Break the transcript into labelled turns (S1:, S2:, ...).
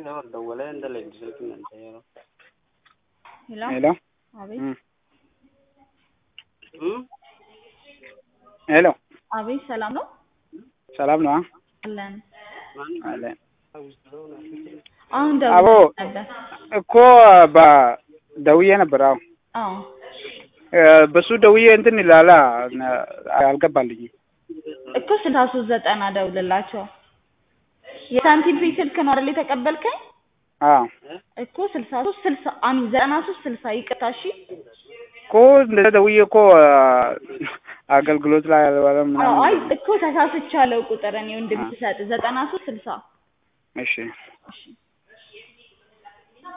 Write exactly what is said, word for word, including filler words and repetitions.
S1: Hello.
S2: Hello.
S1: Abi.
S2: Mm. Hello.
S1: Abi ሰላም ነው?
S2: ሰላም ነው?
S1: አለን
S2: አለን።
S1: አሁን
S2: አቦ
S1: ደውዬ ነበር
S2: እኮ በደውዬ ነበር። አዎ
S1: አዎ
S2: በሱ ደውዬ እንትን ይላል አልገባልኝም
S1: እኮ ስልሳ ሶስት ዘጠና ደውልላቸው። የሳንቲም ፊ ስልክ ነው አይደል የተቀበልከኝ?
S2: አዎ
S1: እኮ ስልሳ ሶስት ስልሳ አም ዘጠና ሶስት ስልሳ ይቅርታ እሺ
S2: እኮ እንደዛ ደውዬ እኮ አገልግሎት ላይ አልዋለም ምናምን።
S1: አይ እኮ ተሳስቻለሁ ቁጥር እኔ እንድትሰጥ ዘጠና ሶስት ስልሳ
S2: እሺ
S1: እሺ